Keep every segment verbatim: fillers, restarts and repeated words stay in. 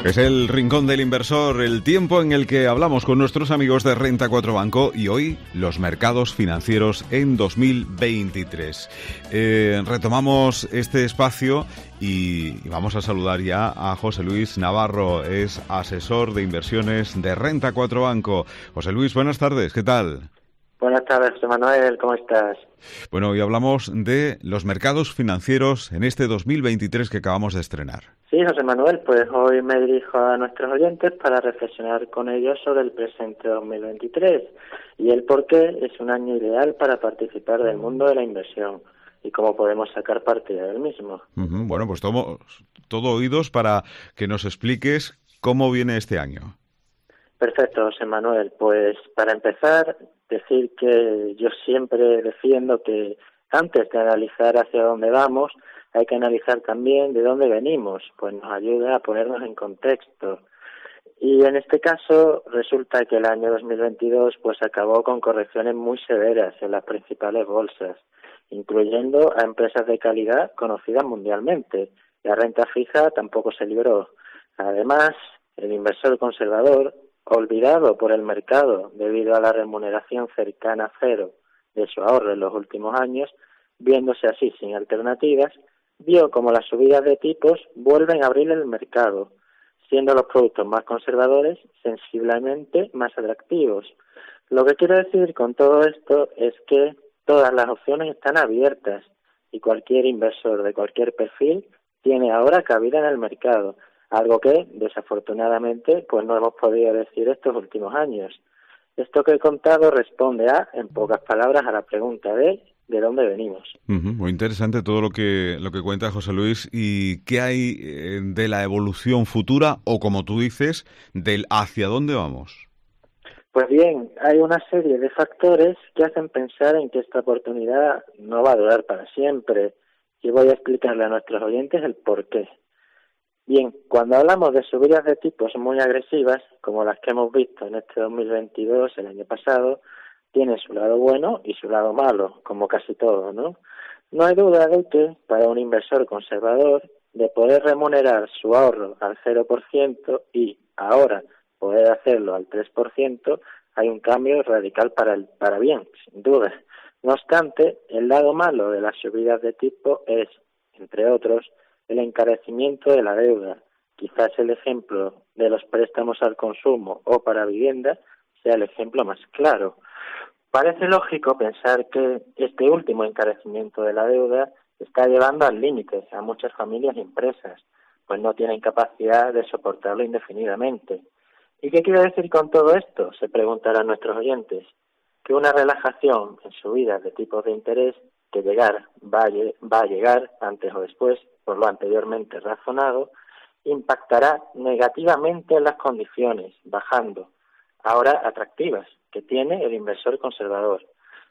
Es el Rincón del Inversor, el tiempo en el que hablamos con nuestros amigos de Renta cuatro Banco y hoy los mercados financieros en dos mil veintitrés. Eh, retomamos este espacio y, y vamos a saludar ya a José Luis Navarro, es asesor de inversiones de Renta cuatro Banco. José Luis, buenas tardes, ¿qué tal? Buenas tardes, José Manuel, ¿cómo estás? Bueno, hoy hablamos de los mercados financieros en este dos mil veintitrés que acabamos de estrenar. Sí, José Manuel, pues hoy me dirijo a nuestros oyentes para reflexionar con ellos sobre el presente dos mil veintitrés y el por qué es un año ideal para participar del mundo de la inversión y cómo podemos sacar partida del mismo. Uh-huh. Bueno, pues todo, todo oídos para que nos expliques cómo viene este año. Perfecto, José Manuel. Pues para empezar, decir que yo siempre defiendo que antes de analizar hacia dónde vamos, hay que analizar también de dónde venimos, pues nos ayuda a ponernos en contexto. Y en este caso resulta que el año dos mil veintidós pues acabó con correcciones muy severas en las principales bolsas, incluyendo a empresas de calidad conocidas mundialmente. La renta fija tampoco se libró. Además, el inversor conservador, olvidado por el mercado debido a la remuneración cercana a cero de su ahorro en los últimos años, viéndose así sin alternativas, vio como las subidas de tipos vuelven a abrir el mercado, siendo los productos más conservadores sensiblemente más atractivos. Lo que quiero decir con todo esto es que todas las opciones están abiertas y cualquier inversor de cualquier perfil tiene ahora cabida en el mercado, algo que, desafortunadamente, pues no hemos podido decir estos últimos años. Esto que he contado responde a, en pocas palabras, a la pregunta de ¿de dónde venimos? Uh-huh. Muy interesante todo lo que lo que cuenta José Luis. ¿Y qué hay eh, de la evolución futura o, como tú dices, del hacia dónde vamos? Pues bien, hay una serie de factores que hacen pensar en que esta oportunidad no va a durar para siempre y voy a explicarle a nuestros oyentes el por qué. Bien, cuando hablamos de subidas de tipos muy agresivas, como las que hemos visto en este dos mil veintidós, el año pasado, tiene su lado bueno y su lado malo, como casi todo, ¿no? No hay duda de que, para un inversor conservador, de poder remunerar su ahorro al cero por ciento y, ahora, poder hacerlo al tres por ciento, hay un cambio radical para el para bien, sin duda. No obstante, el lado malo de las subidas de tipo es, entre otros, el encarecimiento de la deuda. Quizás el ejemplo de los préstamos al consumo o para vivienda sea el ejemplo más claro. Parece lógico pensar que este último encarecimiento de la deuda está llevando al límite a muchas familias y empresas, pues no tienen capacidad de soportarlo indefinidamente. ¿Y qué quiero decir con todo esto?, se preguntarán nuestros oyentes. Que una relajación en subidas de tipos de interés que llegar va a, va a llegar antes o después, por lo anteriormente razonado, impactará negativamente en las condiciones, bajando, ahora atractivas, que tiene el inversor conservador.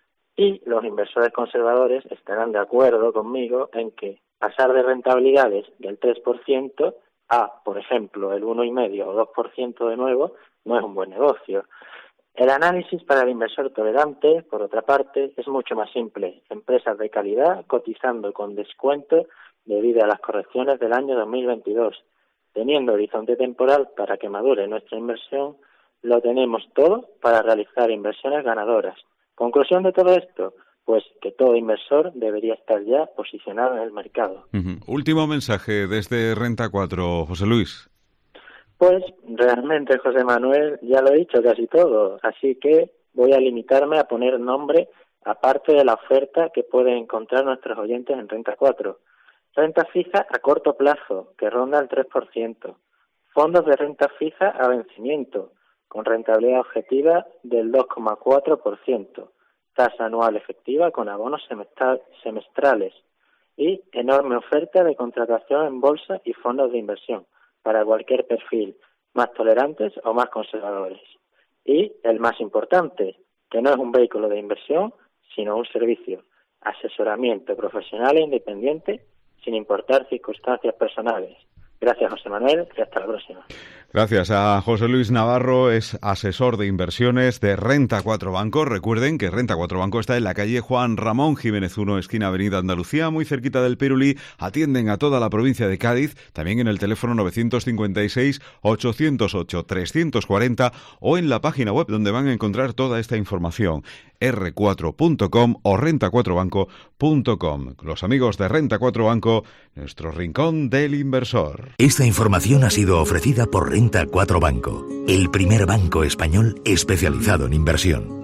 Y los inversores conservadores estarán de acuerdo conmigo en que pasar de rentabilidades del tres por ciento a, por ejemplo, el uno coma cinco o dos por ciento de nuevo, no es un buen negocio. El análisis para el inversor tolerante, por otra parte, es mucho más simple. Empresas de calidad cotizando con descuento debido a las correcciones del año dos mil veintidós. Teniendo horizonte temporal para que madure nuestra inversión, lo tenemos todo para realizar inversiones ganadoras. Conclusión de todo esto, pues que todo inversor debería estar ya posicionado en el mercado. Uh-huh. Último mensaje desde Renta cuatro, José Luis. Pues realmente, José Manuel, ya lo he dicho casi todo, así que voy a limitarme a poner nombre aparte de la oferta que pueden encontrar nuestros oyentes en Renta cuatro. Renta fija a corto plazo, que ronda el tres por ciento. Fondos de renta fija a vencimiento, con rentabilidad objetiva del dos coma cuatro por ciento. Tasa anual efectiva con abonos semestrales. Y enorme oferta de contratación en bolsa y fondos de inversión, para cualquier perfil, más tolerantes o más conservadores. Y el más importante, que no es un vehículo de inversión, sino un servicio, asesoramiento profesional e independiente, sin importar circunstancias personales. Gracias, José Manuel, y hasta la próxima. Gracias a José Luis Navarro, es asesor de inversiones de Renta cuatro Banco. Recuerden que Renta cuatro Banco está en la calle Juan Ramón Jiménez uno, esquina Avenida Andalucía, muy cerquita del Pirulí. Atienden a toda la provincia de Cádiz, también en el teléfono nueve cinco seis, ocho cero ocho, tres cuatro cero o en la página web donde van a encontrar toda esta información, erre cuatro punto com o renta cuatro banco punto com. Los amigos de Renta cuatro Banco, nuestro rincón del inversor. Esta información ha sido ofrecida por Renta cuatro Banco, el primer banco español especializado en inversión.